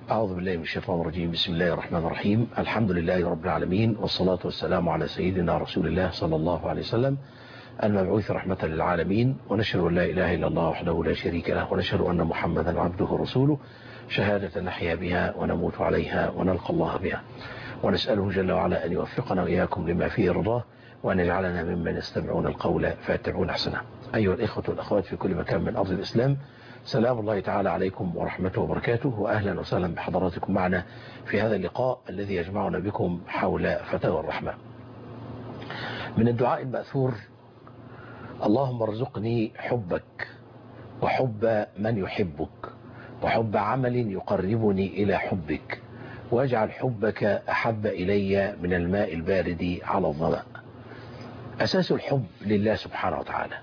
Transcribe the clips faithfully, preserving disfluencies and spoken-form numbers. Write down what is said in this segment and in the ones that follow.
أعوذ بالله من الشيطان الرجيم. بسم الله الرحمن الرحيم. الحمد لله رب العالمين، والصلاة والسلام على سيدنا رسول الله صلى الله عليه وسلم المبعوث رحمة للعالمين، ونشهد أن لا إله إلا الله وحده لا شريك له، ونشهد أن محمدا عبده ورسوله، شهادة نحيا بها ونموت عليها ونلقى الله بها، ونسأله جل وعلا أن يوفقنا وإياكم لما فيه رضاه، وأن يجعلنا ممن يستمعون القول فيتبعون أحسنه. أيها الإخوة والأخوات في كل مكان من أرض الإسلام، سلام الله تعالى عليكم ورحمته وبركاته، وأهلا وسهلا بحضراتكم معنا في هذا اللقاء الذي يجمعنا بكم حول فتاوى الرحمة. من الدعاء المأثور: اللهم ارزقني حبك وحب من يحبك وحب عمل يقربني إلى حبك، واجعل حبك أحب إلي من الماء البارد على الظمأ. أساس الحب لله سبحانه وتعالى،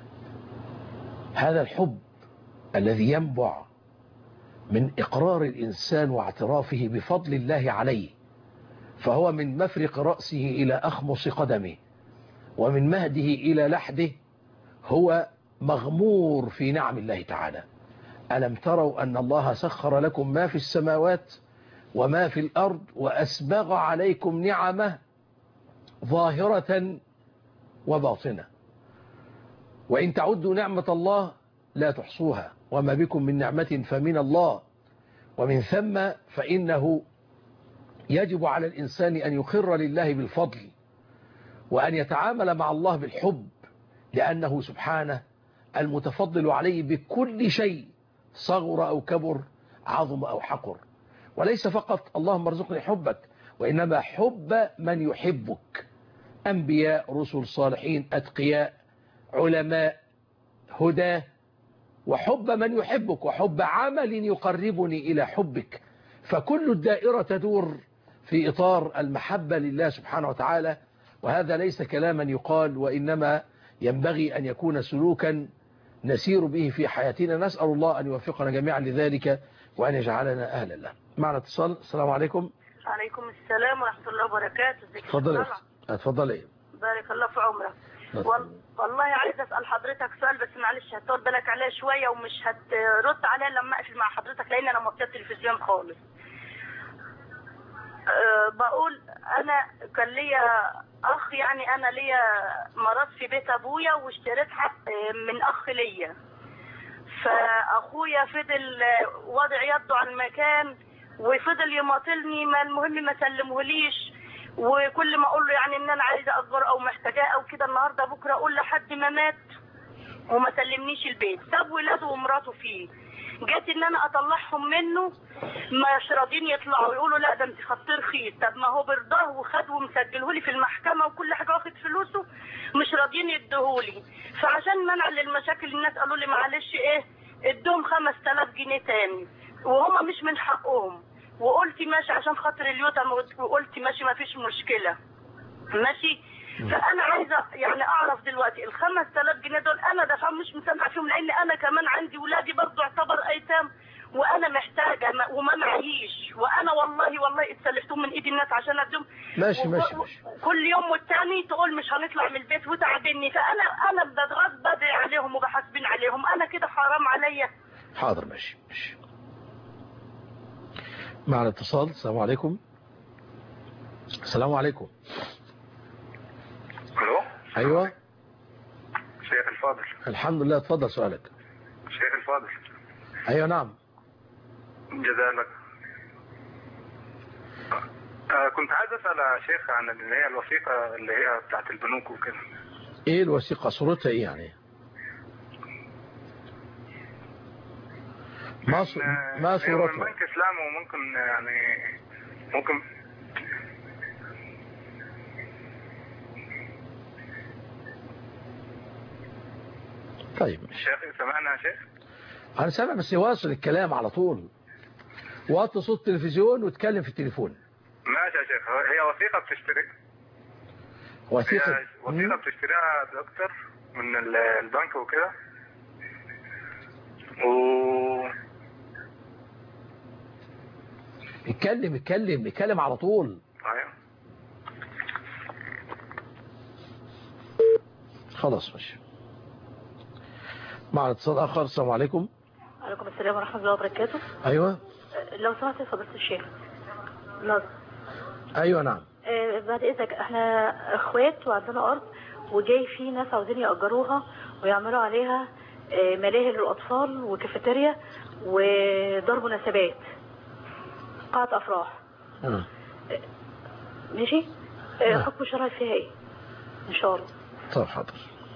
هذا الحب الذي ينبع من إقرار الإنسان واعترافه بفضل الله عليه، فهو من مفرق رأسه إلى أخمص قدمه ومن مهده إلى لحده هو مغمور في نعم الله تعالى. ألم تروا أن الله سخر لكم ما في السماوات وما في الأرض وأسبغ عليكم نعمه ظاهرة وباطنة، وإن تعدوا نعمة الله لا تحصوها، وما بكم من نعمة فمن الله، ومن ثم فإنه يجب على الإنسان أن يقر لله بالفضل وأن يتعامل مع الله بالحب، لأنه سبحانه المتفضل عليه بكل شيء، صغر أو كبر، عظم أو حقر. وليس فقط اللهم ارزقني حبك، وإنما حب من يحبك، أنبياء، رسل، صالحين، أتقياء، علماء، هداه، وحب من يحبك وحب عمل يقربني إلى حبك. فكل الدائرة تدور في إطار المحبة لله سبحانه وتعالى، وهذا ليس كلاما يقال، وإنما ينبغي أن يكون سلوكا نسير به في حياتنا. نسأل الله أن يوفقنا جميعا لذلك وأن يجعلنا أهلا له. معنا اتصال. السلام عليكم. عليكم السلام ورحمة الله وبركاته. اتفضلي اتفضلي. بارك الله في عمرك. والله عايز أسأل حضرتك سؤال، بس معلش هتطول بالك عليه شوية ومش هترد عليه لما أقفل مع حضرتك، لأن أنا موطية التلفزيون خالص. أه بقول أنا كان ليا أخ، يعني أنا ليا مرض في بيت أبويا واشتريت حق من أخ ليا، فأخويا فضل وضع يده على المكان وفضل يماطلني، ما المهم ما سلمهوليش، وكل ما اقول له يعني ان انا عايزه اجر او محتاجاه او كده النهارده بكره اقول لحد ما مات وما سلمنيش البيت، ساب ولاده ومراته فيه. جيت ان انا اطلعهم منه مش راضيين يطلعوا، يقولوا لا ده انت خدت رخيص. طب ما هو برضاه وخد ومسجلهولي في المحكمه وكل حاجه واخد فلوسه، مش راضيين يديهولي. فعشان منع للمشاكل الناس قالوا لي معلش ايه ادوهم خمس تلاف جنيه تاني، وهم مش من حقهم. وقلت ماشي عشان خاطر اليوتم، وقلت ماشي ما فيش مشكله ماشي. فانا عايزه يعني اعرف دلوقتي ال خمس تلاف جنيه دول انا دافعهم مش مسامحه فيهم، لان انا كمان عندي ولادي برضه يعتبر ايتام وانا محتاجه وما معيش، وانا والله والله اتسلفتهم من ايد الناس عشان اديهم. ماشي ماشي ماشي. كل يوم والتاني تقول مش هنطلع من البيت وتعبني، فانا انا بضغط بدعي عليهم وبحاسبين عليهم، انا كده حرام عليا. حاضر ماشي ماشي. معنا اتصال. السلام عليكم. السلام عليكم. الو. ايوه شيخ الفاضل. الحمد لله. اتفضل سؤالك. شيخ الفاضل. ايوه نعم. جزاك. آه كنت عايز اسال يا شيخ عن اللي هي الوثيقه اللي هي بتاعت البنوك وكده. ايه الوثيقه؟ صورتها ايه يعني؟ ما ص... ما صورتها؟ من بنك اسلام، وممكن يعني ممكن طيب. شيخ سمعنا يا شيخ؟ انا سامع بس واصل الكلام على طول. وطي صوت التلفزيون واتكلم في التليفون. ماشي يا شيخ. هي وثيقه بتشتري وثيقه وثيقه بتشتريها دكتور من البنك وكده، و اتكلم اتكلم اتكلم على طول. ايوه خلاص ماشي. معنا اتصال اخر. السلام عليكم. وعليكم السلام ورحمه الله وبركاته. ايوه. لو سمحت يا فضيلة الشيخ ناظر. ايوه نعم. آه بعد اذنك، احنا اخوات وعندنا ارض، وجاي في ناس عاوزين يأجروها ويعملوا عليها آه ملاهي للاطفال وكافيتيريا ودار مناسبات، قاعة افراح. آه. ماشي. آه حكم الشرع فيها ايه ان شاء الله؟ طيب حاضر.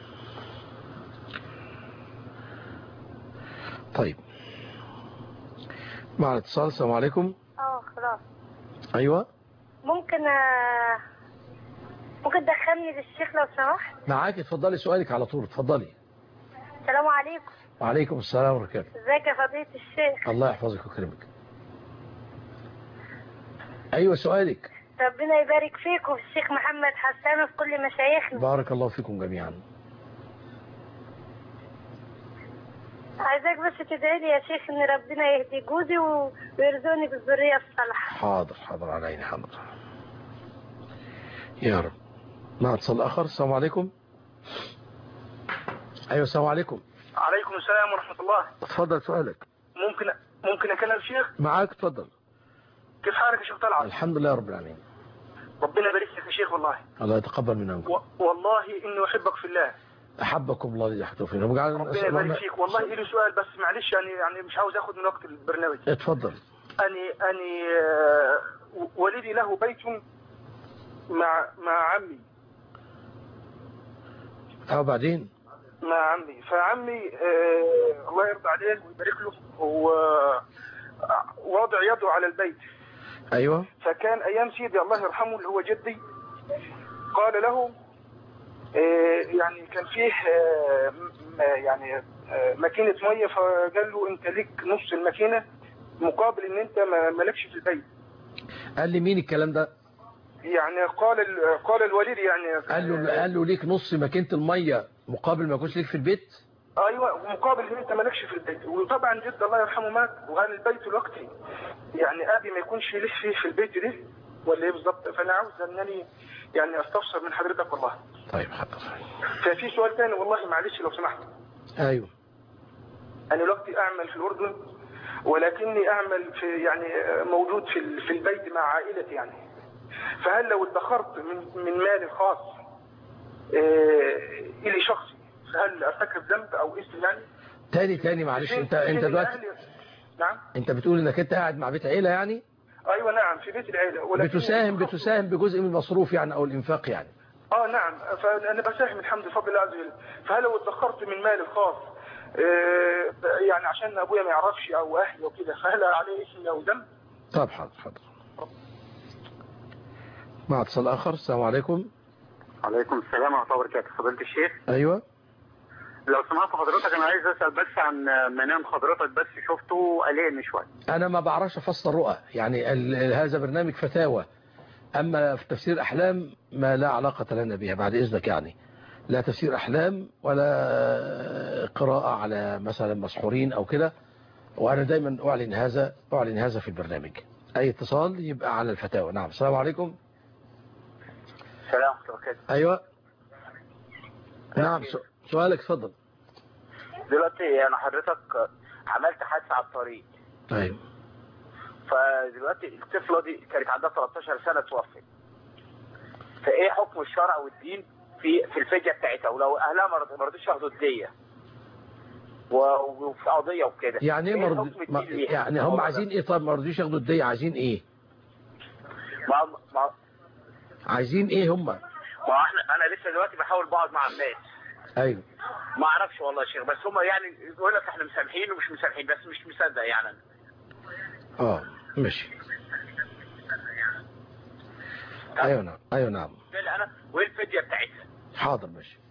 طيب مع الاتصال. السلام عليكم. اه خلاص. ايوه ممكن آه، ممكن تدخلني للشيخ لو سمحت؟ معاك، اتفضلي سؤالك على طول، اتفضلي. السلام عليكم. وعليكم السلام ورحمة الله. ازيك يا فضيلة الشيخ؟ الله يحفظك ويكرمك. ايوه سؤالك. ربنا يبارك فيكم الشيخ محمد حسان وفي كل مشايخنا. بارك الله فيكم جميعا. عايزاك بس تدعي لي يا شيخ ان ربنا يهدي جوزي ويرزقني بالذريه الصالحه. حاضر حاضر على عيني حاضر يا رب. مع اتصال اخر. السلام عليكم. ايوه السلام عليكم. عليكم السلام ورحمة الله. اتفضل سؤالك. ممكن ممكن أكلم الشيخ؟ معاك اتفضل. كيف حالك يا شيخ طلعت؟ الحمد لله رب العالمين. ربنا يبارك فيك يا شيخ والله. الله يتقبل منا منكم. و... والله إني أحبك في الله. احبكم الله الذي احببتم فيه. ربنا يبارك فيك. والله لي سؤال بس معلش، يعني يعني مش عاوز اخذ من وقت البرنامج. اتفضل. اني اني والدي له بيت مع مع عمي. اه بعدين؟ مع عمي، فعمي آه الله يرضى عليه ويبارك له، هو واضع يده على البيت. ايوه. فكان ايام سيدي الله يرحمه اللي هو جدي قال له يعني كان فيه يعني ماكينة مية، فقال له انت ليك نص الماكينة مقابل ان انت مالكش في البيت. قال لي مين الكلام ده؟ يعني قال قال الوليد يعني قال له قال له ليك نص ماكينة المية مقابل ما يكونش ليك في البيت؟ ايوه مقابل ان انت مالكش في البيت. وطبعا جد الله يرحمه مات، وهذا البيت الوقتي يعني ابي ما يكونش ليه فيه في البيت ده ولا ايه بالظبط؟ فانا عاوز انني يعني استفسر من حضرتك والله. طيب حاضر. ففي سؤال ثاني والله معلش لو سمحت. ايوه. انا دلوقتي اعمل في الاردن، ولكني اعمل في يعني موجود في في البيت مع عائلتي يعني. فهل لو ادخرت من من مالي الخاص إيه الي شخصي، فهل ارتكب ذنب او اسم يعني؟ تاني تاني معلش، انت انت دلوقتي نعم انت بتقول انك انت قاعد مع بيت عيله يعني؟ ايوه نعم في بيت العيله، ولكن بتساهم بتساهم بجزء من المصروف يعني او الانفاق يعني؟ اه نعم، فانا بساهم الحمد لله بفضل الله عز وجل. فهل لو ادخرت من مالي الخاص إيه يعني عشان ابويا ما يعرفش او اهلي وكده، فهل عليه اسم او ذنب؟ طب حاضر حاضر. مع اتصال اخر. السلام عليكم. عليكم السلام ورحمه الله وبركاته. فضيلة الشيخ. ايوه. لو سمحت حضرتك انا عايز اسال بس عن منام حضرتك، بس شفته قلقني شويه. انا ما بعرفش افسر رؤى يعني، هذا برنامج فتاوى، اما في تفسير احلام ما لا علاقه لنا بها بعد اذنك يعني. لا تفسير احلام ولا قراءه على مثلا مسحورين او كده، وانا دايما اعلن هذا اعلن هذا في البرنامج. اي اتصال يبقى على الفتاوى. نعم. السلام عليكم. السلام ورحمه الله وبركاته. ايوه نعم سؤالك اتفضل. دلوقتي انا حضرتك عملت حادثه على الطريق. ايوه. فدلوقتي الطفله دي كانت عندها ثلاثتاشر سنه توفت. فايه حكم الشرع والدين في في الفديه بتاعتها، ولو اهلها ما رضوش ياخدوا الديه وفي قضيه وكده؟ يعني ايه مرض... ما... يعني هم عايزين ايه؟ طب ما رضوش ياخدوا الديه، عايزين ايه؟ ما ما عايزين ايه هم؟ ما احنا انا لسه دلوقتي بحاول بقعد مع الناس. ايوه. ما اعرفش والله يا شيخ، بس هم يعني يقول لك احنا مسامحين ومش مسامحين، بس مش مصدق يعني. اه ماشي. ايوه نعم ايوه نعم. انا وايه الفديه بتاعتها؟ حاضر ماشي.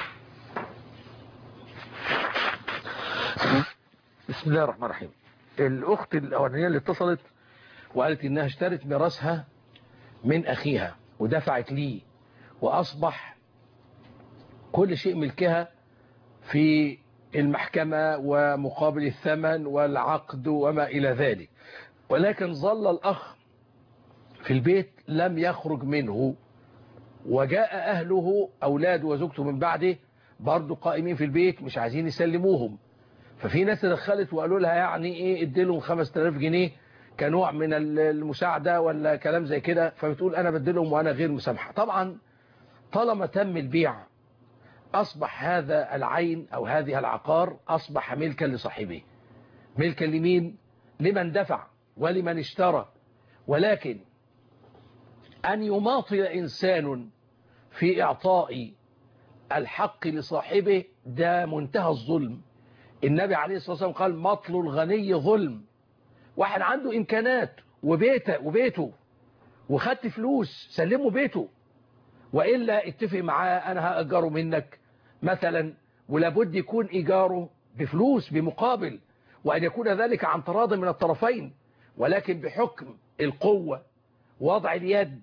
بسم الله الرحمن الرحيم. الاخت الاولانيه اللي اتصلت وقالت انها اشترت ميراثها من اخيها ودفعت ليه، واصبح كل شيء ملكها في المحكمة ومقابل الثمن والعقد وما إلى ذلك، ولكن ظل الأخ في البيت لم يخرج منه، وجاء أهله أولاد وزوجته من بعده برضو قائمين في البيت مش عايزين يسلموهم. ففي ناس تدخلت وقالوا لها يعني إيه اديلهم خمسة آلاف جنيه كنوع من المساعدة ولا كلام زي كده، فبتقول أنا بدلهم وأنا غير مسامحة. طبعا طالما تم البيع أصبح هذا العين أو هذه العقار أصبح ملكا لصاحبه. ملكا لمين؟ لمن دفع ولمن اشترى. ولكن أن يماطل إنسان في إعطاء الحق لصاحبه ده منتهى الظلم. النبي عليه الصلاة والسلام قال مطل الغني ظلم. واحد عنده إمكانات وبيته وبيته وخدت فلوس سلمه بيته، وإلا اتفق معاه أنا هأجره منك مثلا، ولابد يكون إيجاره بفلوس بمقابل، وأن يكون ذلك عن تراض من الطرفين. ولكن بحكم القوة وضع اليد،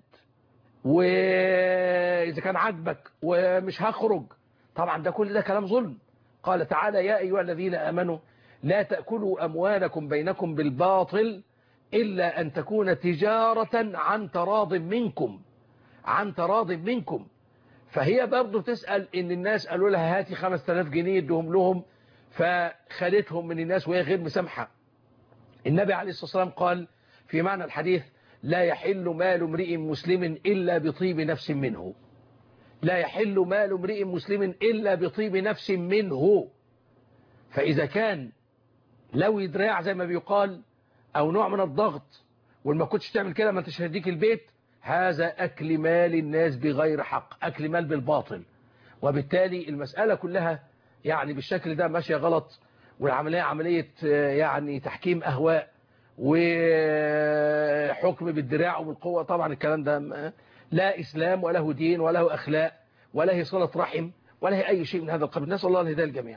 وإذا كان عجبك ومش هخرج، طبعا ده كل ده كلام ظلم. قال تعالى يا أيها الذين آمنوا لا تأكلوا أموالكم بينكم بالباطل إلا أن تكون تجارة عن تراض منكم، عن تراض منكم. فهي برضو تسأل إن الناس قالوا لها هاتي خمس تلاف جنيه ادهم لهم، فخدتهم من الناس وهي غير مسامحة. النبي عليه الصلاة والسلام قال في معنى الحديث لا يحل مال امرئ مسلم إلا بطيب نفس منه. لا يحل مال امرئ مسلم إلا بطيب نفس منه. فإذا كان لو يدراع زي ما بيقال أو نوع من الضغط، وما كنتش تعمل كده ما انتش هديك البيت، هذا أكل مال الناس بغير حق، أكل مال بالباطل. وبالتالي المسألة كلها يعني بالشكل ده ماشية غلط، والعملية عملية يعني تحكيم أهواء وحكم بالدراع وبالقوة. طبعا الكلام ده لا إسلام ولا هو دين ولا هو أخلاق ولا هي صلة رحم ولا هي أي شيء من هذا القبيل. نسأل الله الهداية للجميع.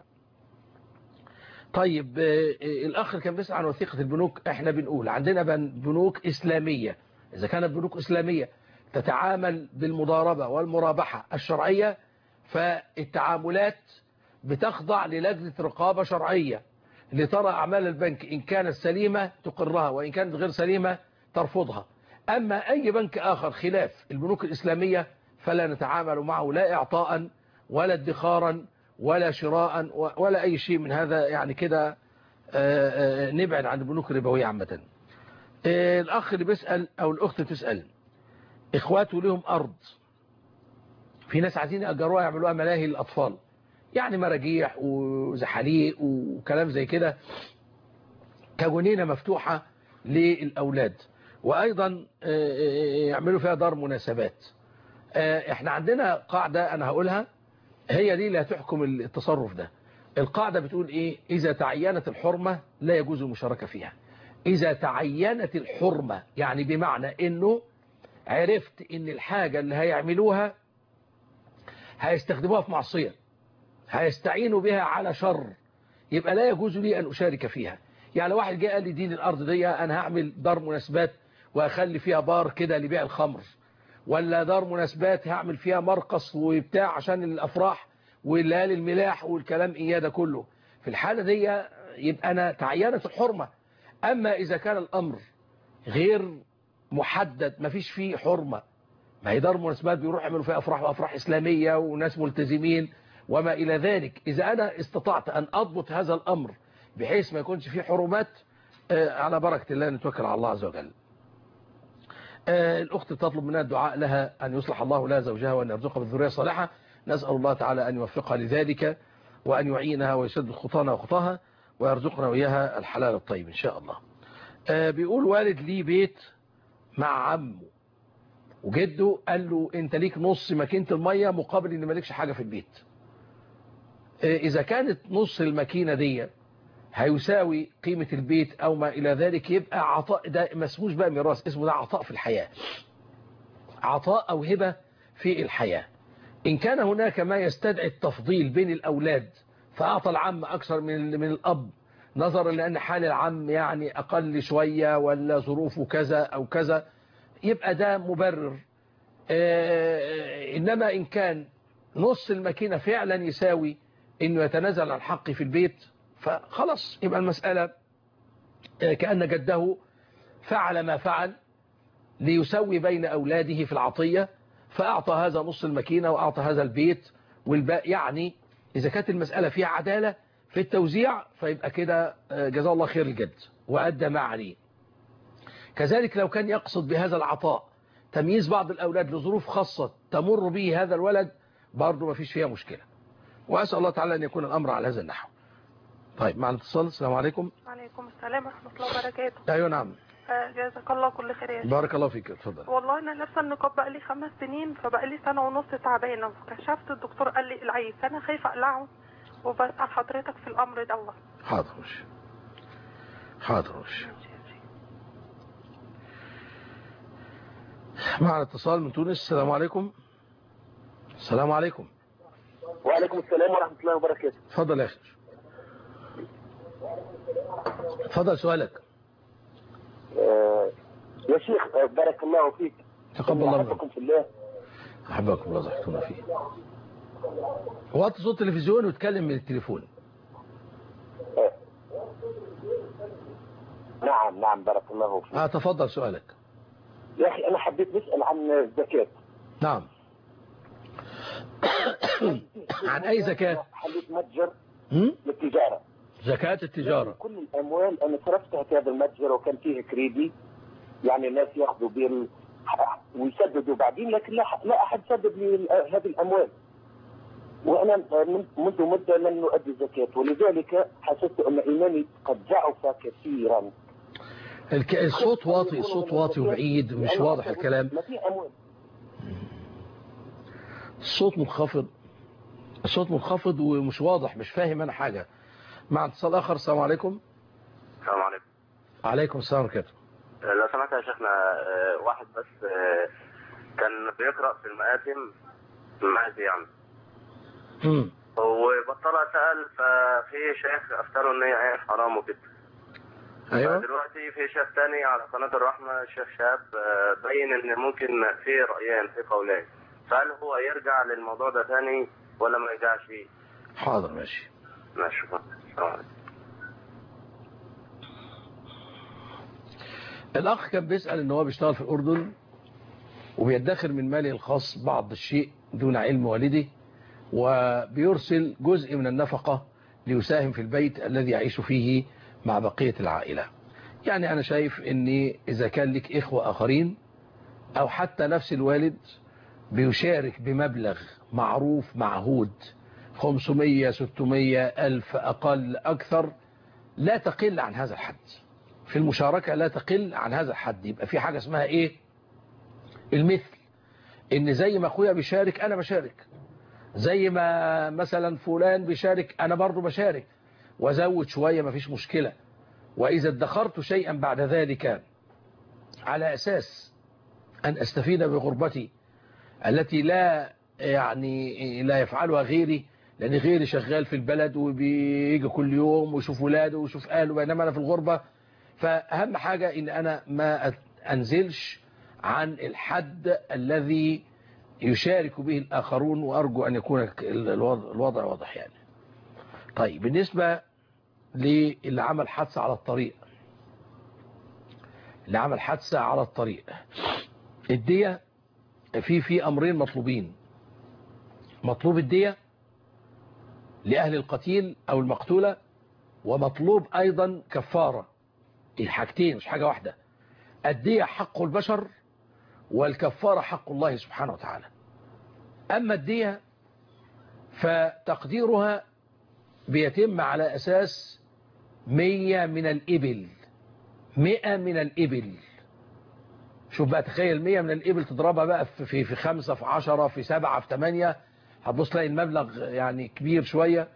طيب الأخ كان بيسأل عن وثيقة البنوك. احنا بنقول عندنا بنوك إسلامية. إذا كانت بنوك إسلامية تتعامل بالمضاربة والمرابحة الشرعية، فالتعاملات بتخضع للجنة رقابة شرعية لترى أعمال البنك إن كانت سليمة تقرها، وإن كانت غير سليمة ترفضها. أما أي بنك آخر خلاف البنوك الإسلامية فلا نتعامل معه لا إعطاء ولا ادخارا ولا شراء ولا أي شيء من هذا. يعني كده نبعد عن البنوك الربوية عامة. الأخ اللي بيسأل أو الأخت تسأل إخواته لهم أرض، في ناس عايزين يأجروها يعملوها ملاهي للأطفال، يعني مراجيح وزحاليق وكلام زي كده كجنينة مفتوحة للأولاد، وأيضا يعملوا فيها دار مناسبات. احنا عندنا قاعدة أنا هقولها هي دي اللي هتحكم التصرف ده. القاعدة بتقول إيه؟ إذا تعينت الحرمة لا يجوز المشاركة فيها. إذا تعينت الحرمة يعني بمعنى إنه عرفت إن الحاجة اللي هيعملوها هيستخدموها في معصية، هيستعينوا بها على شر، يبقى لا يجوز لي أن أشارك فيها. يعني لو واحد جاء قال لي دين الأرض دي أنا هعمل دار مناسبات وأخلي فيها بار كده لبيع الخمر، ولا دار مناسبات هعمل فيها مرقص وبتاع عشان الأفراح والليالي الملاح والكلام إياه ده كله، في الحالة دي يبقى أنا تعينت الحرمة. أما إذا كان الأمر غير محدد ما فيش فيه حرمة، ما هي دار مناسبات بيروح يعملوا فيها أفراح وأفراح إسلامية وناس ملتزمين وما إلى ذلك، إذا أنا استطعت أن أضبط هذا الأمر بحيث ما يكونش فيه حرمات، على بركة الله نتوكل على الله عز وجل. الأخت تطلب منها الدعاء لها أن يصلح الله لها زوجها وأن يرزقها بالذرية الصالحة. نسأل الله تعالى أن يوفقها لذلك وأن يعينها ويسدد خطانا وخطاها ويرزقنا وإياها الحلال الطيب إن شاء الله. بيقول والد لي بيت مع عمه، وجده قال له أنت ليك نص ماكينة المية مقابل أن مالكش حاجة في البيت. إذا كانت نص الماكينة دي هيساوي قيمة البيت أو ما إلى ذلك، يبقى عطاء ده ما اسموش بقى ميراث، اسمه ده عطاء في الحياة، عطاء أو هبة في الحياة. إن كان هناك ما يستدعي التفضيل بين الأولاد فأعطى العم أكثر من من الأب نظرا لأن حال العم يعني أقل شوية ولا ظروفه كذا أو كذا، يبقى ده مبرر. إنما إن كان نص الماكينة فعلا يساوي إنه يتنازل عن حقه في البيت فخلاص يبقى المسألة كأن جده فعل ما فعل ليسوي بين أولاده في العطية، فأعطى هذا نص الماكينة وأعطى هذا البيت والباقي. يعني إذا كانت المسألة فيها عدالة في التوزيع فيبقى كده جزاه الله خير الجد وأدى ما عليه. كذلك لو كان يقصد بهذا العطاء تمييز بعض الأولاد لظروف خاصة تمر به هذا الولد برضه ما فيش فيها مشكلة. وأسأل الله تعالى أن يكون الأمر على هذا النحو. طيب مع الاتصال. السلام عليكم. وعليكم السلام ورحمة الله وبركاته. أيوة نعم. آه جزاك الله كل خير يا شيخ. بارك الله فيك. اتفضل. والله أنا لابسة النقاب بقالي خمس سنين، فبقالي سنة ونص تعبانة، وكشفت الدكتور قال لي العيب، فأنا خايفة أقلعه وبسأل حضرتك في الأمر ده. الله. حاضر ماشي. حاضر ماشي. معنا اتصال من تونس. السلام عليكم. السلام عليكم. وعليكم السلام ورحمة الله وبركاته. اتفضل يا أخي. اتفضل سؤالك. آه يا شيخ بارك الله فيك. تقبل الله منكم في الله. أحبكم الله زحتونا فيه. وطي صوت التلفزيون واتكلم من التليفون. آه. نعم نعم بارك الله فيك. اه تفضل سؤالك. يا أخي أنا حبيت نسأل عن الزكاة. نعم. عن أي زكاة؟ حبيت متجر للتجارة. زكاة التجارة. كل الأموال أنا صرفتها في هذا المتجر وكان فيه كريدي، يعني الناس ياخذوا بال ويسددوا بعدين، لكن لا, لا أحد سدد لي هذه الأموال، وأنا منذ مدة لم نؤدي الزكاة، ولذلك حسست أن إيماني قد ضعف كثيرا. الصوت واطي، الصوت واطي وبعيد مش واضح الكلام. ما في أموال. الصوت منخفض، الصوت منخفض ومش واضح، مش فاهم أنا حاجة. مع اتصال آخر. السلام عليكم. السلام عليكم. عليكم السلام ورحمة الله. لو سمحت يا شيخنا، واحد بس كان بيقرأ في المآتم المعزي يعني، امم وبطلها سأل، ففي شيخ افتروا ان هي حرام وكده. ايوه. دلوقتي في شيخ تاني على قناة الرحمة، الشيخ شاب، بين ان ممكن في رأيين في قولين، فهل هو يرجع للموضوع ده تاني ولا ما يرجعش فيه؟ حاضر ماشي. ماشي شكرا. السلام عليكم. الأخ كان بيسأل إن هو بيشتغل في الأردن وبيدخر من ماله الخاص بعض الشيء دون علم والده، وبيرسل جزء من النفقة ليساهم في البيت الذي يعيش فيه مع بقية العائلة. يعني أنا شايف إن إذا كان لك إخوة آخرين أو حتى نفس الوالد بيشارك بمبلغ معروف معهود، خمسمية ستمية ألف أقل أكثر، لا تقل عن هذا الحد في المشاركة، لا تقل عن هذا الحد. يبقى في حاجة اسمها إيه؟ المثل، إن زي ما أخويا بيشارك أنا بشارك، زي ما مثلا فلان بيشارك أنا برضو بشارك، وزود شوية ما فيش مشكلة. وإذا ادخرت شيئا بعد ذلك على أساس أن أستفيد بغربتي التي لا يعني لا يفعلها غيري، لأن غيري شغال في البلد وبيجي كل يوم ويشوف ولاده ويشوف أهله، بينما أنا في الغربة، فأهم حاجة إن أنا ما أنزلش عن الحد الذي يشارك به الآخرون، وأرجو أن يكون الوضع واضح يعني. طيب بالنسبة للي عمل حادثة على الطريق، اللي عمل حادثة على الطريق، الدية في في أمرين مطلوبين. مطلوب الدية لأهل القتيل أو المقتولة، ومطلوب أيضا كفارة. الحاجتين مش حاجة واحدة. الدية حق البشر، والكفارة حق الله سبحانه وتعالى. أما الدية فتقديرها بيتم على أساس مية من الإبل. مئة من الإبل. شوف بقى، تخيل مية من الإبل تضربها بقى في في خمسة في عشرة في سبعة في ثمانية، هتبص تلاقي المبلغ يعني كبير شوية.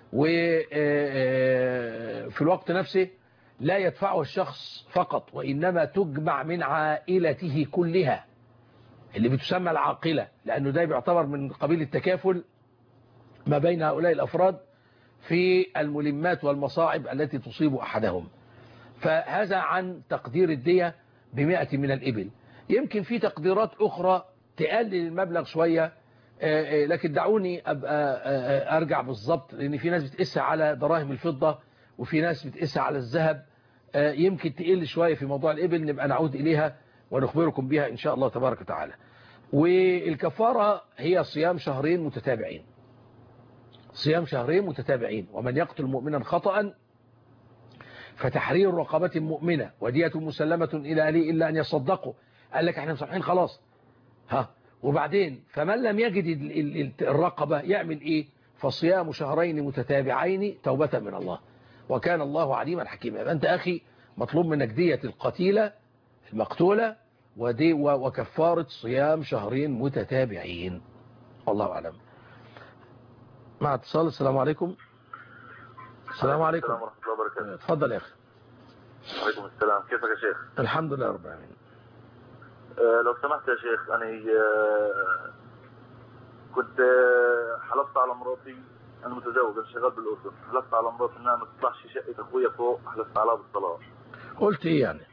وفي الوقت نفسه لا يدفعه الشخص فقط، وإنما تجمع من عائلته كلها اللي بتسمى العاقلة، لأنه ده بيعتبر من قبيل التكافل ما بين هؤلاء الأفراد في الملمات والمصاعب التي تصيب أحدهم. فهذا عن تقدير الدية بمئة من الإبل. يمكن في تقديرات أخرى تقلل المبلغ شوية، لكن دعوني أبقى أرجع بالضبط، لأن في ناس بتقيس على دراهم الفضة وفي ناس بتقيس على الذهب. يمكن تقل شوية في موضوع الإبل، نبقى نعود إليها ونخبركم بها إن شاء الله تبارك وتعالى. والكفارة هي صيام شهرين متتابعين. صيام شهرين متتابعين. ومن يقتل مؤمنا خطأ فتحرير رقبة مؤمنة ودية مسلمة إلى أهله إلا أن يصدقوا. قال لك احنا مسامحين خلاص. ها وبعدين فمن لم يجد الرقبة يعمل إيه؟ فصيام شهرين متتابعين توبة من الله وكان الله عليما حكيما. أنت أخي مطلوب منك دية القتيلة المقتولة ودي وكفارة صيام شهرين متتابعين. الله أعلم. مع اتصال. السلام عليكم. السلام عليكم ورحمة الله وبركاته. اتفضل يا أخي. وعليكم السلام. كيفك يا شيخ؟ الحمد لله رب العالمين. أه لو سمحت يا شيخ أنا أه كنت أه حلفت على مراتي. أنا متزوج أنا شغال بالأردن. حلفت على مراتي إنها ما تطلعش شقة أخويا فوق. حلفت عليها بالطلاق. قلت إيه يعني؟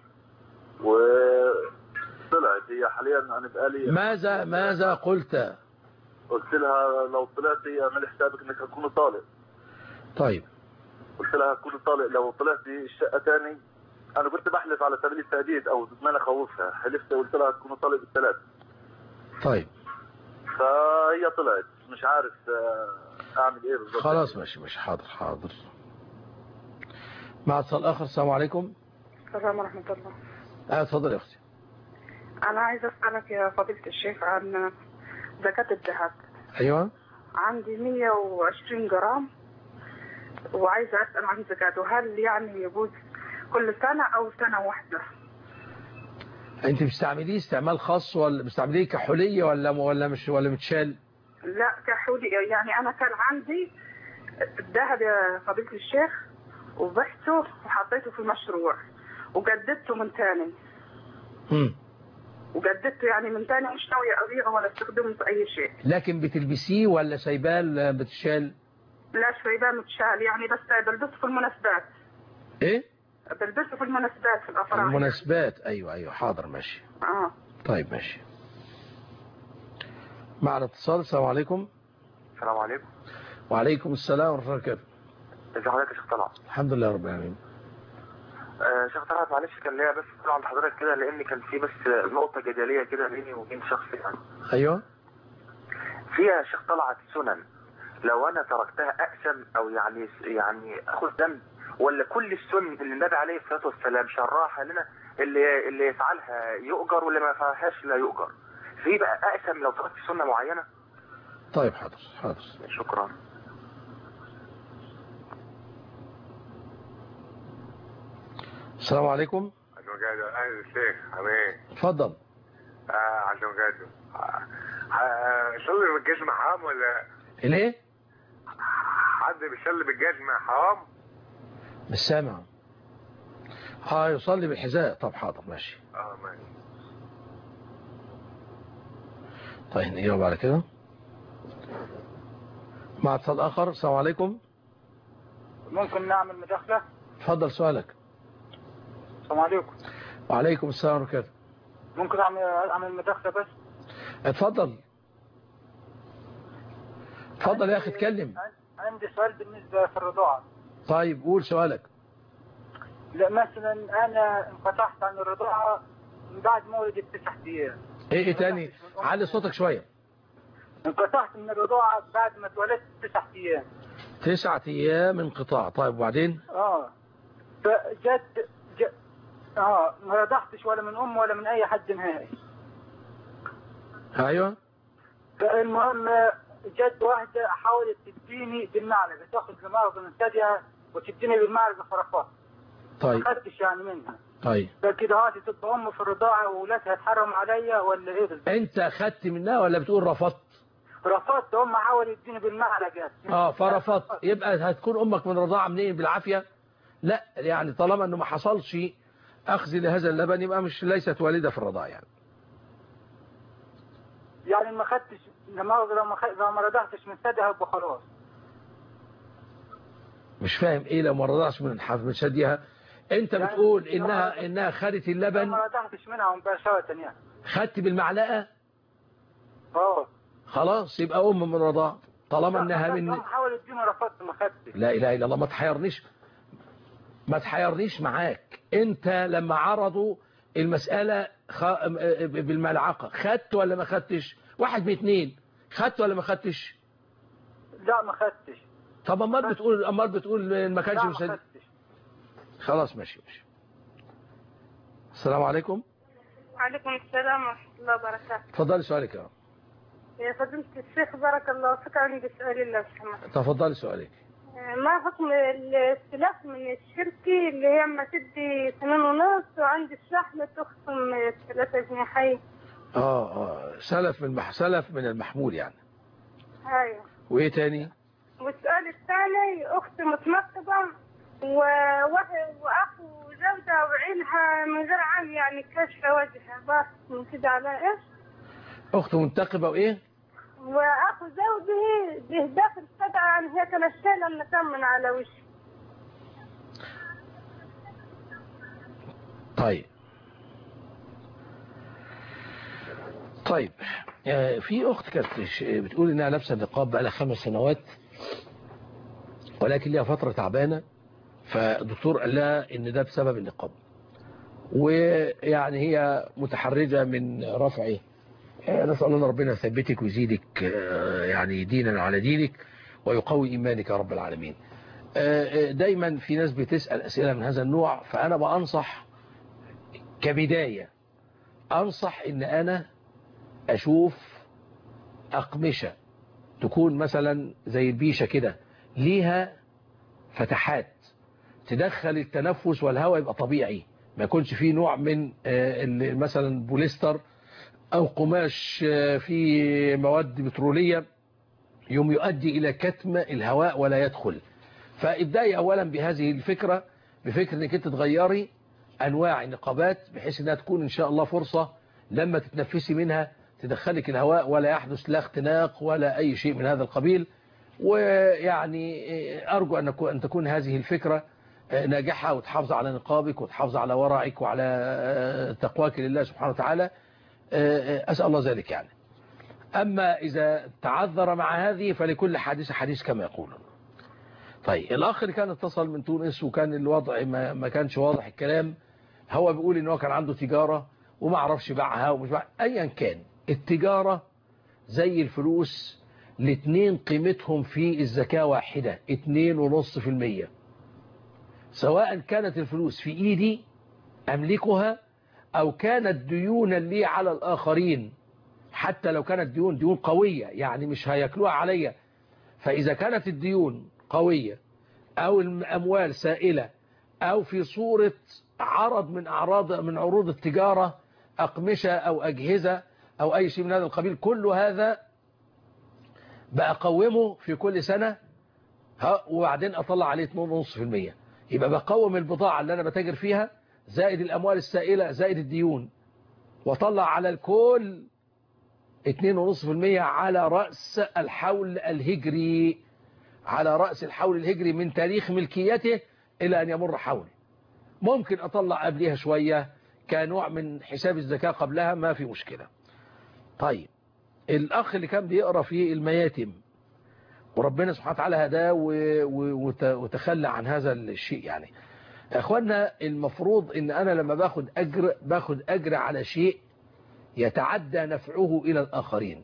وطلعت هي حاليا أنا بقالي. ماذا ماذا قلت؟ قلت لها لو طلعتي اعملي حسابك انك هتكوني طالق. طيب. قلت لها هتكوني طالق لو طلعتي الشقه ثاني. انا كنت بحلف على سبيل التهديد او ما انا اخوفها. حلفت قلت لها هتكوني طالق بالثلاث. طيب. فهي طلعت مش عارف اعمل ايه بالظبط. خلاص ماشي ماشي حاضر حاضر. مع اتصال اخر. السلام عليكم. السلام ورحمه الله. اه اتفضل يا اختي. انا عايزه اسالك يا فضيله الشيخ عن زكاة الذهب. ايوه. عندي مية وعشرين جرام وعايزه اسال عن زكاته. هل يعني يجوز كل سنه او سنه واحده؟ انت بتستعمليه استعمال خاص ولا بتستعمليه كحوليه ولا ولا مش ولا متشال؟ لا كحوليه. يعني انا كان عندي الذهب يا فضيله الشيخ وبحته وحطيته في المشروع وجددته من تاني. امم وجددته يعني من تاني مش ناويه ابيعه ولا استخدمه في اي شيء. لكن بتلبسيه ولا سايباه بتشال؟ لا سايباه متشال يعني بس بلبسه في المناسبات. ايه؟ بلبسه في المناسبات في الافراح. المناسبات ايوه ايوه حاضر ماشي. اه طيب ماشي. معنا اتصال. السلام عليكم. السلام عليكم. وعليكم السلام ورحمه الله وبركاته. ازي حضرتك يا شيخ طلعت؟ الحمد لله رب العالمين. آه شيخ طلعت معلش كان ليا بس اتصال عند حضرتك كده لان كان في بس نقطه جدليه كده بيني وبين شخص يعني. ايوه. فيها يا شيخ طلعت سنن لو انا تركتها اقسم او يعني يعني اخذ ذنب ولا كل السنن اللي النبي عليه الصلاه والسلام شرعها لنا اللي اللي يفعلها يؤجر واللي ما يفعلهاش لا يؤجر. في بقى اقسم لو تركت سنه معينه؟ طيب حاضر حاضر. شكرا. السلام عليكم. عبد المجيد. اهلا الشيخ حبيبي. اتفضل. اه عبد المجيد. صلي بالجزمة حرام ولا الايه؟ حد بيصلي بالجزمة حرام؟ مش سامع. اه يصلي بالحذاء. طب حاضر ماشي. اه ماشي. طيب نجاوب على كده. مع اتصال اخر. السلام عليكم. ممكن نعمل مداخلة؟ اتفضل سؤالك. السلام عليكم. وعليكم السلام ورحمة الله. ممكن اعمل اعمل مداخلة بس؟ اتفضل. اتفضل يا اخي اتكلم. عندي سؤال بالنسبة في الرضاعة. طيب قول سؤالك. لا مثلا انا انقطعت عن الرضاعة من بعد ما ولدت تسع ايام. ايه ايه تاني؟ علي صوتك شوية. انقطعت من الرضاعة بعد ما اتولدت تسع ايام. تسعة ايام انقطاع. طيب وبعدين؟ اه فجد جد اه ما رضعتش ولا من ام ولا من اي حد نهائي. ايوه. فالمهم جد واحدة حاولت تديني بالمعلقة تاخذ المعلقة من ثديها وتديني بالمعلقة فرفات. طيب. ما خدتش يعني منها. طيب. فكده هاتي تبقى ام في الرضاعة وولادها اتحرم عليا ولا ايه بالظبط؟ انت اخدت منها ولا بتقول رفضت؟ رفضت. هم حاولوا يديني بالمعلقة. اه فرفضت. يبقى هتكون امك من رضاعة منين بالعافية؟ لا يعني طالما انه ما حصلش اخذ لهذا اللبن يبقى مش ليست والدة في الرضاعة يعني. يعني ما خدتش لما لو ما, خ... لو ما رضعتش من ثديها يبقى خلاص. مش فاهم ايه لو ما رضعتش من من ثديها؟ انت يعني بتقول انها انها خدت اللبن ما رضعتش منها مباشرة يعني. خدت بالمعلقة؟ اه خلاص يبقى ام من الرضاعة طالما انها من. حاول اديني رفضت ما خدتش. لا اله الا الله. ما تحيرنيش ما تحيرنيش معاك. انت لما عرضوا المسألة خ... بالملعقة خدت ولا ما خدتش؟ واحد من اتنين. خدت ولا ما خدتش؟ لا ما خدتش. طب امال بتقول امال بتقول ما كانش مسدد. خلاص ماشي ماشي. السلام عليكم. وعليكم السلام ورحمة الله وبركاته. تفضلي سؤالك يا يا فضيلة الشيخ بارك الله فيك، عندي سؤال الله سمحت. تفضلي سؤالك. ما حكم الاستلاف من الشركة اللي هي اما تدي اثنين ونص وعند الشحنة تخصم ثلاثة جنيه حي؟ اه اه سلف من المح... سلف من المحمول يعني. ايوه. وايه تاني؟ والسؤال الثاني، اختي متنقبة وواحد واخو زوجها وعيلها من غير عام يعني كشف وجهها، بس من كده على ايش؟ اخته منتقبة وايه؟ واخو زوجي به داخل سبعة يعني هيك نشينا نطمن على وشي. طيب طيب في اخت كانت بتقول انها لابسه النقاب بقى لها خمس سنوات ولكن ليها فتره تعبانه، فالدكتور قال لها ان ده بسبب النقاب، ويعني هي متحرجه من رفعه. نسال الله ربنا يثبتك ويزيدك يعني دينا على دينك ويقوي ايمانك يا رب العالمين. دايما في ناس بتسال اسئله من هذا النوع، فانا بانصح كبدايه انصح ان انا اشوف اقمشة تكون مثلا زي البيشة كده ليها فتحات تدخل التنفس والهواء يبقى طبيعي، ما يكونش فيه نوع من مثلا بوليستر او قماش فيه مواد بترولية يوم يؤدي الى كتم الهواء ولا يدخل. فابدأي اولا بهذه الفكرة، بفكرة انك انت تغيري انواع النقابات بحيث انها تكون ان شاء الله فرصة لما تتنفسي منها تدخلك الهواء ولا يحدث لا اختناق ولا أي شيء من هذا القبيل. ويعني أرجو أن تكون هذه الفكرة ناجحة وتحافظ على نقابك وتحافظ على ورعك وعلى تقواك لله سبحانه وتعالى، أسأل الله ذلك يعني. أما إذا تعذر مع هذه فلكل حديث حديث كما يقولون. طيب الأخ اللي كان اتصل من تونس وكان الوضع ما كانش واضح الكلام، هو بيقول إن هو كان عنده تجارة وما عرفش باعها ومش باعها. أيا كان التجارة زي الفلوس، الاثنين قيمتهم في الزكاة واحدة اتنين ونص في المية، سواء كانت الفلوس في ايدي املكها او كانت ديونا لي على الاخرين، حتى لو كانت ديون ديون قوية يعني مش هياكلوها عليا. فاذا كانت الديون قوية او الاموال سائلة او في صورة عرض من اعراض من عروض التجارة، اقمشة او اجهزة او اي شيء من هذا القبيل، كل هذا بقومه في كل سنة ها وبعدين اطلع عليه اتنين ونص في المية. يبقى بقوم البضاعة اللي انا بتاجر فيها زائد الاموال السائلة زائد الديون، واطلع على الكل اتنين ونص في المية على رأس الحول الهجري، على رأس الحول الهجري من تاريخ ملكيته الى ان يمر حول. ممكن اطلع قبلها شوية كنوع من حساب الزكاة قبلها، ما في مشكلة. طيب الأخ اللي كان بيقرأ في المياتم وربنا سبحانه وتعالى هداه وتخلى عن هذا الشيء، يعني أخوانا المفروض إن أنا لما باخد أجر باخد أجر على شيء يتعدى نفعه إلى الآخرين.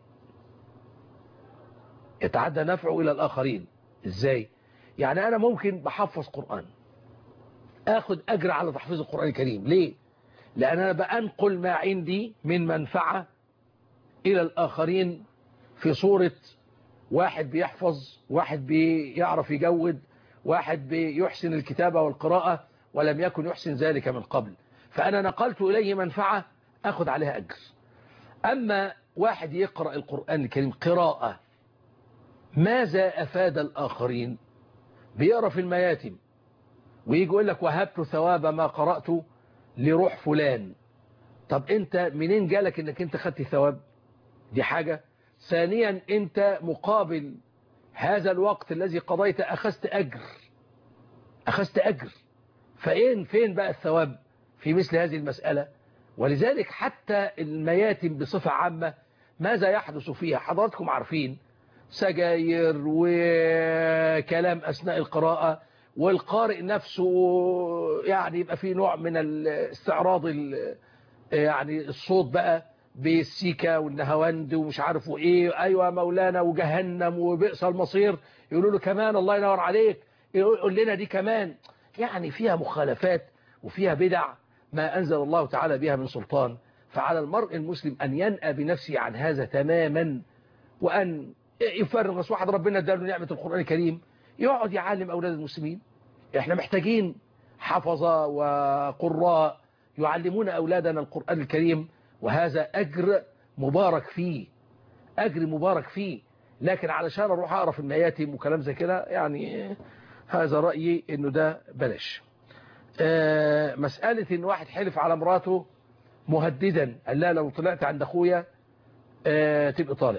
يتعدى نفعه إلى الآخرين إزاي؟ يعني أنا ممكن بحفظ قرآن أخد أجر على تحفيظ القرآن الكريم. ليه؟ لأن أنا بأنقل ما عندي من منفعة إلى الآخرين في صورة واحد بيحفظ، واحد بيعرف يجود، واحد بيحسن الكتابة والقراءة ولم يكن يحسن ذلك من قبل، فأنا نقلت إليه منفعة أخذ عليها أجر. أما واحد يقرأ القرآن الكريم قراءة ماذا أفاد الآخرين؟ بيقرأ في المياتم ويجي يقول لك وهبت ثواب ما قرأت لروح فلان. طب أنت منين جالك أنك أنت خدت ثواب؟ دي حاجة. ثانيا أنت مقابل هذا الوقت الذي قضيت أخذت أجر، أخذت أجر، فين فين بقى الثواب في مثل هذه المسألة؟ ولذلك حتى المياتم بصفة عامة ماذا يحدث فيها؟ حضراتكم عارفين سجاير وكلام أثناء القراءة، والقارئ نفسه يعني يبقى فيه نوع من الاستعراض يعني الصوت بقى بالسيكا والنهواند ومش عارفوا ايه، ايوه مولانا وجهنم وبئس المصير، يقولوا له كمان الله ينور عليك، يقول لنا دي كمان. يعني فيها مخالفات وفيها بدع ما أنزل الله تعالى بها من سلطان. فعلى المرء المسلم أن ينأى بنفسه عن هذا تماما، وأن يفرغ واحد ربنا اداله نعمة القرآن الكريم يقعد يعلم أولاد المسلمين. احنا محتاجين حفظة وقراء يعلمون أولادنا القرآن الكريم، وهذا أجر مبارك فيه، أجر مبارك فيه. لكن علشان أروح أقرأ في المياتم وكلام زي كده، يعني هذا رأيي إنه ده بلاش. آه مسألة إن واحد حلف على مراته مهددا قال لا لو طلعت عند أخويا آه تبقى طالق.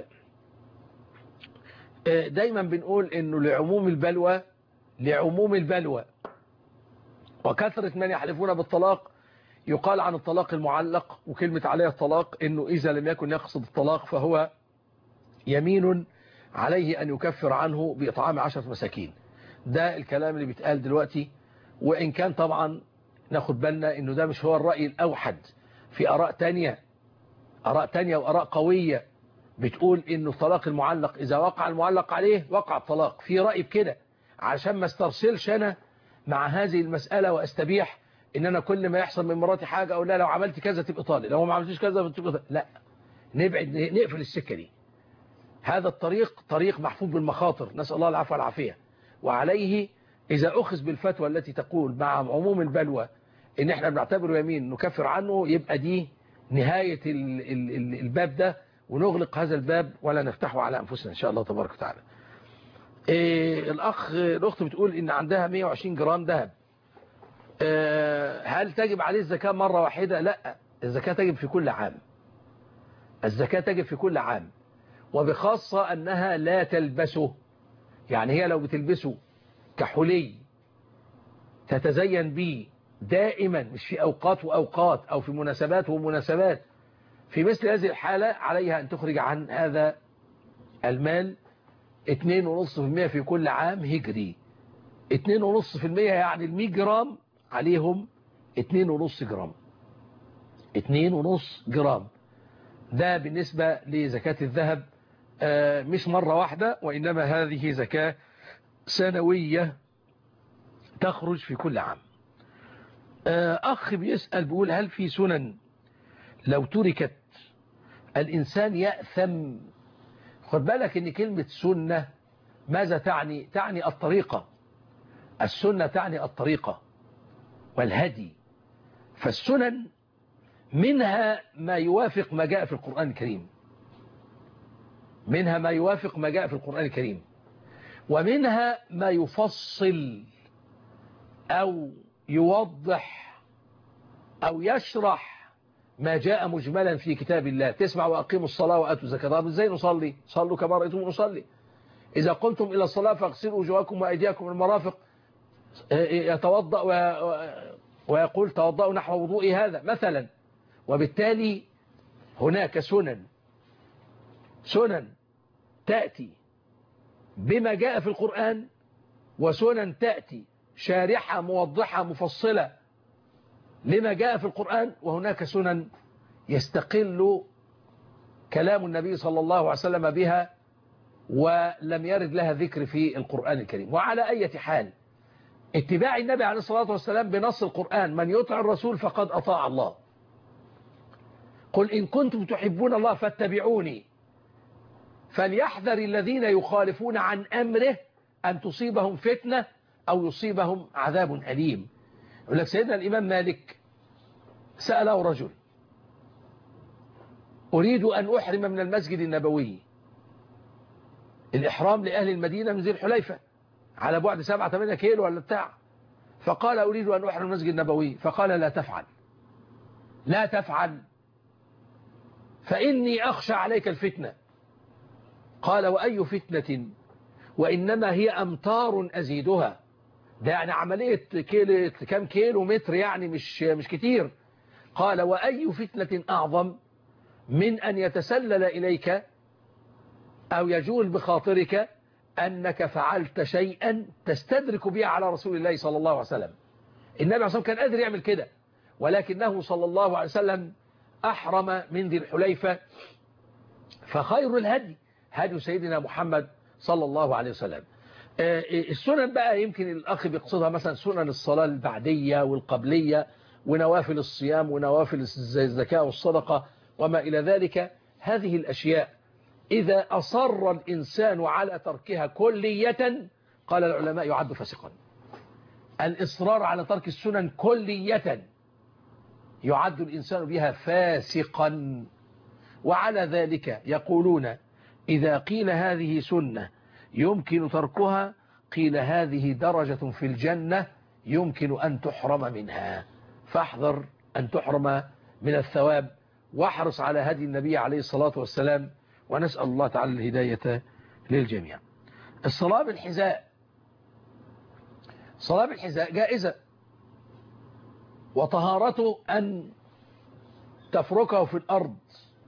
آه دايما بنقول إنه لعموم البلوى لعموم البلوى وكثرة من يحلفون بالطلاق. يقال عن الطلاق المعلق وكلمة عليه الطلاق إنه إذا لم يكن يقصد الطلاق فهو يمين عليه أن يكفر عنه بإطعام عشرة مساكين. ده الكلام اللي بيتقال دلوقتي، وإن كان طبعا ناخد بالنا إنه ده مش هو الرأي الأوحد. في آراء تانية آراء تانية وآراء قوية بتقول إنه الطلاق المعلق إذا وقع المعلق عليه وقع الطلاق. في رأي بكده عشان ما استرسلش أنا مع هذه المسألة وأستبيح إن أنا كل ما يحصل من مراتي حاجة أقول لا لو عملت كذا تبقى طالق، لو ما عملتش كذا تبقى طالق. لا، نبعد نقفل السكة دي. هذا الطريق طريق محفوظ بالمخاطر، نسأل الله العفو والعافية. وعليه إذا أخذ بالفتوى التي تقول مع عموم البلوى إن إحنا بنعتبره يمين نكفر عنه، يبقى دي نهاية ال ال ال الباب ده، ونغلق هذا الباب ولا نفتحه على أنفسنا إن شاء الله تبارك وتعالى. إيه الأخ الأخت بتقول إن عندها مئة وعشرين جرام ذهب، إيه هل تجب عليه الزكاة مرة واحدة؟ لا، الزكاة تجب في كل عام. الزكاة تجب في كل عام، وبخاصة أنها لا تلبسه. يعني هي لو بتلبسه كحلي تتزين به دائما، مش في أوقات وأوقات أو في مناسبات ومناسبات، في مثل هذه الحالة عليها أن تخرج عن هذا المال اثنين ونص في المية في كل عام هجري. اثنين ونص في المية يعني المية جرام عليهم اثنين ونص جرام، اثنين ونص جرام. ده بالنسبة لزكاة الذهب، مش مرة واحدة، وإنما هذه زكاة سنوية تخرج في كل عام. أخ بيسأل بيقول هل في سنن لو تركت الإنسان يأثم؟ خد بالك إن كلمة سنة ماذا تعني؟ تعني الطريقة. السنة تعني الطريقة والهدي. فالسنن منها ما يوافق ما جاء في القرآن الكريم، منها ما يوافق ما جاء في القرآن الكريم، ومنها ما يفصل أو يوضح أو يشرح ما جاء مجملا في كتاب الله. تسمع وأقيموا الصلاة وآتوا الزكاة. طب ازاي نصلي؟ صلوا كما رأيتم نصلي. إذا قمتم إلى الصلاة فاغسلوا وجوهكم وأيديكم المرافق. يتوضأ ويقول توضأوا نحو وضوئي هذا مثلا. وبالتالي هناك سنن سنن تأتي بما جاء في القرآن، وسنن تأتي شارحة موضحة مفصلة لما جاء في القرآن، وهناك سنن يستقل كلام النبي صلى الله عليه وسلم بها ولم يرد لها ذكر في القرآن الكريم. وعلى أي حال اتباع النبي عليه الصلاة والسلام بنص القرآن، من يطع الرسول فقد أطاع الله. قل إن كنتم تحبون الله فاتبعوني فليحذر الذين يخالفون عن أمره أن تصيبهم فتنة أو يصيبهم عذاب أليم. يقول لك سيدنا الإمام مالك سأله رجل أريد أن أحرم من المسجد النبوي، الإحرام لأهل المدينة من ذي الحليفة على بعد سبعة ثمانية كيلو ولا بتاع، فقال أريد أن أحرم من المسجد النبوي، فقال لا تفعل لا تفعل فإني أخشى عليك الفتنة. قال وأي فتنة وإنما هي أمتار أزيدها. ده يعني عملية كيلو كم كيلو متر، يعني مش مش كتير. قال وأي فتنة أعظم من أن يتسلل إليك أو يجول بخاطرك أنك فعلت شيئا تستدرك به على رسول الله صلى الله عليه وسلم. النبي عليه الصلاة والسلام كان قادر يعمل كده، ولكنه صلى الله عليه وسلم أحرم من ذي الحليفة. فخير الهدي هدي سيدنا محمد صلى الله عليه وسلم. السنن بقى يمكن الأخ بيقصدها مثلا سنن الصلاة البعدية والقبلية ونوافل الصيام ونوافل الزكاة والصدقة وما إلى ذلك. هذه الأشياء إذا أصر الإنسان على تركها كلية قال العلماء يعد فاسقا. الإصرار على ترك السنن كلية يعد الإنسان بها فاسقا. وعلى ذلك يقولون إذا قيل هذه سنة يمكن تركها قيل هذه درجة في الجنة يمكن أن تحرم منها، فاحذر أن تحرم من الثواب واحرص على هدي النبي عليه الصلاة والسلام، ونسأل الله تعالى الهداية للجميع. الصلاة بالحذاء، الصلاة بالحذاء جائزة، وطهارته أن تفركه في الأرض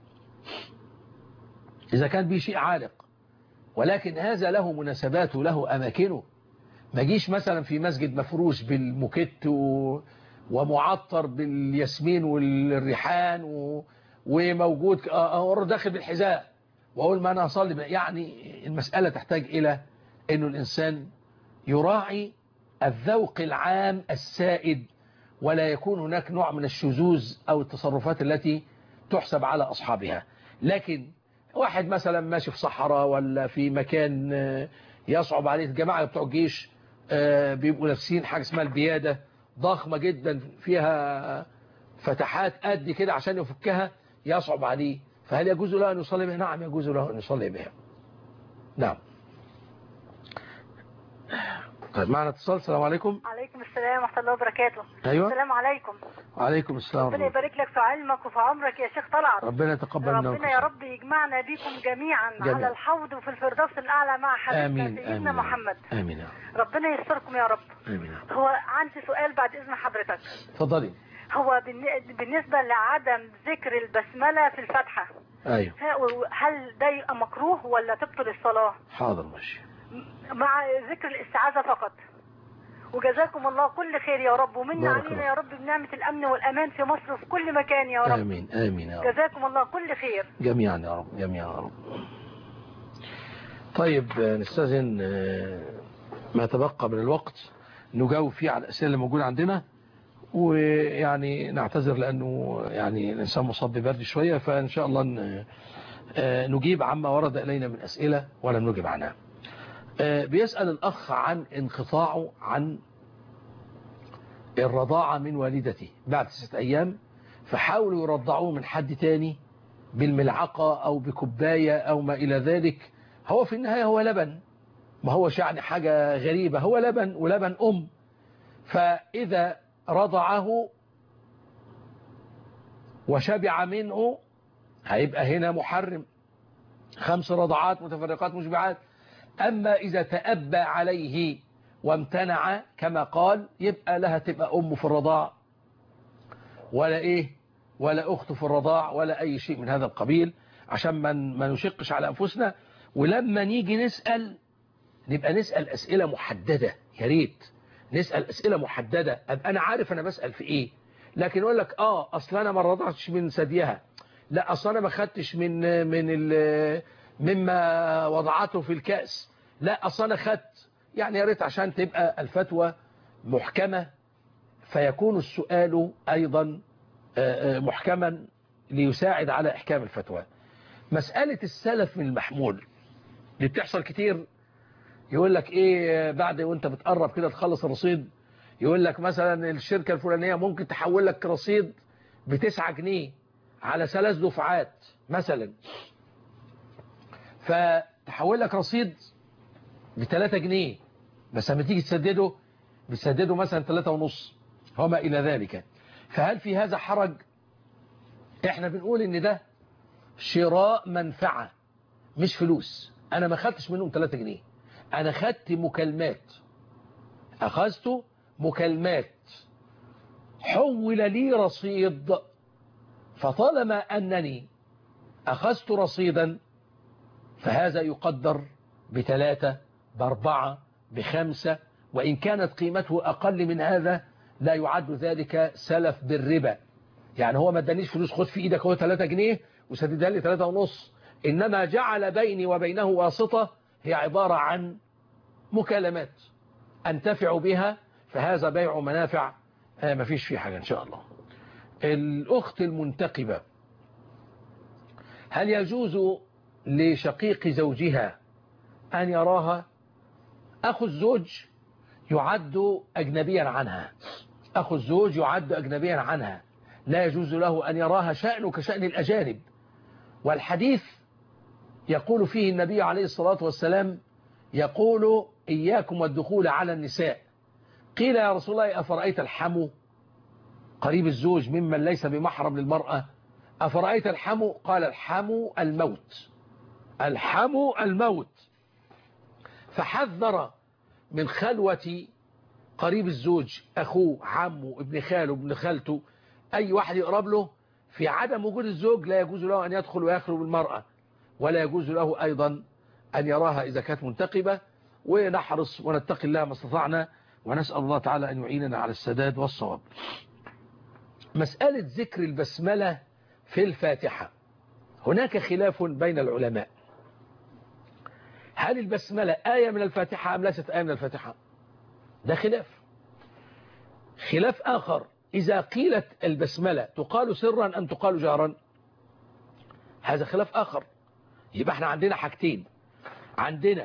إذا كان به شيء عالق، ولكن هذا له مناسباته له أماكنه. ما جيش مثلا في مسجد مفروش بالمكت ومعطر بالياسمين والريحان وموجود داخل بالحذاء وأقول ما أنا أصلي. يعني المسألة تحتاج إلى أنه الإنسان يراعي الذوق العام السائد، ولا يكون هناك نوع من الشذوذ أو التصرفات التي تحسب على أصحابها. لكن واحد مثلا ماشي في صحراء ولا في مكان يصعب عليه، الجماعة بتوع الجيش بيبقوا لابسين حاجة اسمها البيادة ضخمة جدا فيها فتحات قد كده عشان يفكها، يصعب عليه، فهل يجوز له أن يصلي بها؟ نعم يجوز له أن يصلي بها. نعم. طيب معنا اتصال. السلام عليكم. عليكم السلام ورحمة الله وبركاته. أيوة. السلام عليكم. وعليكم السلام. ربنا يبارك لك في علمك وفي عمرك يا شيخ طلعت. ربنا يتقبل منا. ربنا يا رب يجمعنا بكم جميعا جميل. على الحوض وفي الفردوس الأعلى مع حبيبنا سيدنا محمد. آمين. ربنا يستركم يا رب. آمين. هو عندي سؤال بعد إذن حضرتك. اتفضلي. هو بالنسبة لعدم ذكر البسملة في الفاتحة، أيوه، هل ده يبقى مكروه ولا تبطل الصلاة؟ حاضر ماشي. مع ذكر الاستعاذة فقط. وجزاكم الله كل خير يا رب، ومن علينا يا رب بنعمة الأمن والأمان في مصر وفي كل مكان يا رب. آمين آمين يا رب. جزاكم الله كل خير جميعا يا رب جميعا يا رب. طيب نستاذن ما تبقى من الوقت نجاوب فيه على الأسئلة اللي موجودة عندنا، ويعني نعتذر لأنه يعني الإنسان مصاب ببرد شوية، فإن شاء الله نجيب عما ورد إلينا من أسئلة ولم نجيب عنها. بيسأل الأخ عن انقطاعه عن الرضاعة من والدته بعد ستة أيام، فحاولوا يرضعوه من حد تاني بالملعقة أو بكوباية أو ما إلى ذلك. هو في النهاية هو لبن، ما هوش يعني حاجة غريبة، هو لبن ولبن أم. فإذا رضعه وشبع منه هيبقى هنا محرم، خمس رضعات متفرقات مشبعات. أما إذا تأبى عليه وامتنع كما قال يبقى لها تبقى أم في الرضاع ولا إيه ولا أخت في الرضاع ولا أي شيء من هذا القبيل، عشان ما نشقش على أنفسنا. ولما نيجي نسأل نبقى نسأل أسئلة محددة، يا ريت نسأل أسئلة محددة أبقى أنا عارف أنا بسأل في إيه. لكن يقول لك آه أصل أنا ما رضعتش من ثديها، لا أصل أنا ما خدتش من من ال مما وضعته في الكأس، لا أصل أنا خدت. يعني يا ريت عشان تبقى الفتوى محكمة فيكون السؤال أيضا محكما ليساعد على إحكام الفتوى. مسألة السلف من المحمول اللي بتحصل كتير، يقول لك إيه بعد وانت بتقرب كده تخلص الرصيد، يقول لك مثلا الشركة الفلانية ممكن تحول لك رصيد بتسعة جنيه على ثلاث دفعات مثلا، فتحول لك رصيد بثلاثة جنيه، بس لما تيجي تسدده بتسدده مثلا ثلاثة ونص وما إلى ذلك. فهل في هذا حرج؟ احنا بنقول ان ده شراء منفعة مش فلوس. انا ما خدتش منهم ثلاثة جنيه، انا خدت مكالمات، اخذت مكالمات حول لي رصيد، فطالما انني اخذت رصيدا فهذا يقدر بثلاثة باربعة بخمسة، وإن كانت قيمته أقل من هذا لا يعد ذلك سلف بالربا. يعني هو ما ادانيش فلوس خد في إيدك هو ثلاثة جنيه وسددها لي ثلاثة ونص، إنما جعل بيني وبينه واسطة هي عبارة عن مكالمات أنتفع بها، فهذا بيع منافع ما فيش فيه حاجة إن شاء الله. الأخت المنتقبة، هل يجوز لشقيق زوجها أن يراها؟ أخو الزوج يعد أجنبيا عنها، أخو الزوج يعد أجنبيا عنها، لا يجوز له أن يراها، شأنه كشأن الأجانب. والحديث يقول فيه النبي عليه الصلاة والسلام، يقول إياكم والدخول على النساء. قيل يا رسول الله أفرأيت الحمو، قريب الزوج ممن ليس بمحرم للمرأة، أفرأيت الحمو؟ قال الحمو الموت، الحمو الموت. فحذر من خلوة قريب الزوج، أخوه، عمه، ابن خاله، ابن خالته، أي واحد يقرب له، في عدم وجود الزوج لا يجوز له أن يدخل ويخلو بالمرأة، ولا يجوز له أيضا أن يراها إذا كانت منتقبة. ونحرص ونتقي الله ما استطعنا، ونسأل الله تعالى أن يعيننا على السداد والصواب. مسألة ذكر البسملة في الفاتحة، هناك خلاف بين العلماء، هل البسملة آية من الفاتحة أم ليست آية من الفاتحة؟ ده خلاف. خلاف آخر، إذا قيلت البسملة تقال سرا أم تقال جهرا؟ هذا خلاف آخر. يبقى احنا عندنا حاجتين، عندنا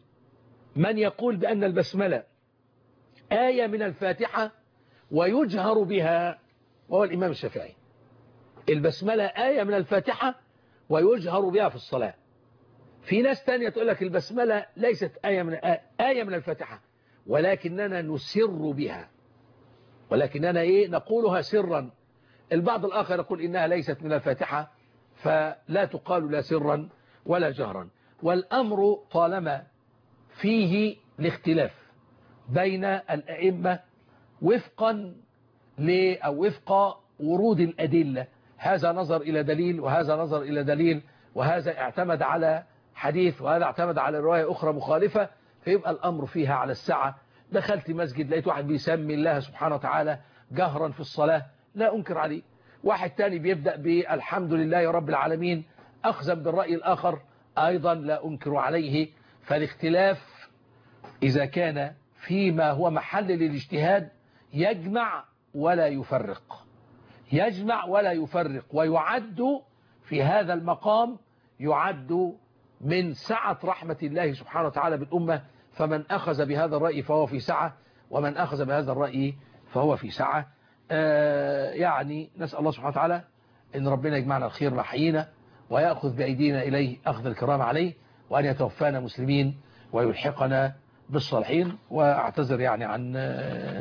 من يقول بأن البسملة آية من الفاتحة ويجهر بها، وهو الإمام الشافعي. البسملة آية من الفاتحة ويجهر بها في الصلاة. في ناس تانية تقول لك البسملة ليست آية من آية من الفاتحة، ولكننا نسر بها، ولكننا إيه نقولها سرا. البعض الآخر يقول إنها ليست من الفاتحة، فلا تقال لا سرا ولا جهرا. والأمر طالما فيه الاختلاف بين الأئمة وفقا ل أو وفق ورود الأدلة، هذا نظر إلى دليل وهذا نظر إلى دليل، وهذا اعتمد على حديث وهذا اعتمد على رواية أخرى مخالفة، فيبقى الأمر فيها على السعة. دخلت مسجد لقيت واحد بيسمي الله سبحانه وتعالى جهرا في الصلاة، لا أنكر عليه. واحد تاني بيبدأ بالحمد لله رب العالمين أخذا بالرأي الآخر، أيضا لا أنكر عليه. فالاختلاف إذا كان فيما هو محل للاجتهاد يجمع ولا يفرق، يجمع ولا يفرق، ويعد في هذا المقام يعد من سعة رحمة الله سبحانه وتعالى بالأمة. فمن أخذ بهذا الرأي فهو في سعة، ومن أخذ بهذا الرأي فهو في سعة. آه يعني نسأل الله سبحانه وتعالى إن ربنا يجمعنا الخير مع حينا، ويأخذ بأيدينا إليه أخذ الكرام عليه، وأن يتوفانا مسلمين ويلحقنا بالصالحين. وأعتذر يعني عن آه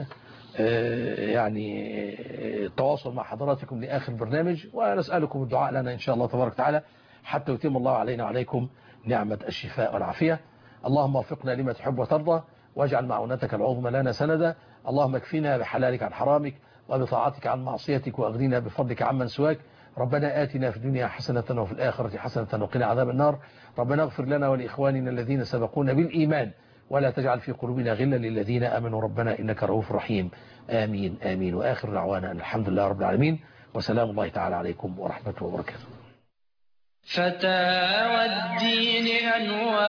يعني التواصل مع حضراتكم لآخر برنامج، ونسألكم الدعاء لنا إن شاء الله تبارك وتعالى حتى يتم الله علينا وعليكم نعمة الشفاء والعافية. اللهم وفقنا لما تحب وترضى، واجعل معونتك العظمى لنا سندا. اللهم اكفنا بحلالك عن حرامك، وبطاعتك عن معصيتك، وأغننا بفضلك عمن سواك. ربنا آتنا في الدنيا حسنة وفي الآخرة حسنة وقنا عذاب النار. ربنا اغفر لنا ولإخواننا الذين سبقونا بالإيمان، ولا تجعل في قلوبنا غلا للذين آمنوا ربنا إنك رؤوف رحيم. آمين آمين. وآخر دعوانا الحمد لله رب العالمين، وسلام الله تعالى عليكم ورحمته وبركاته. فتاوى الدين أنوار.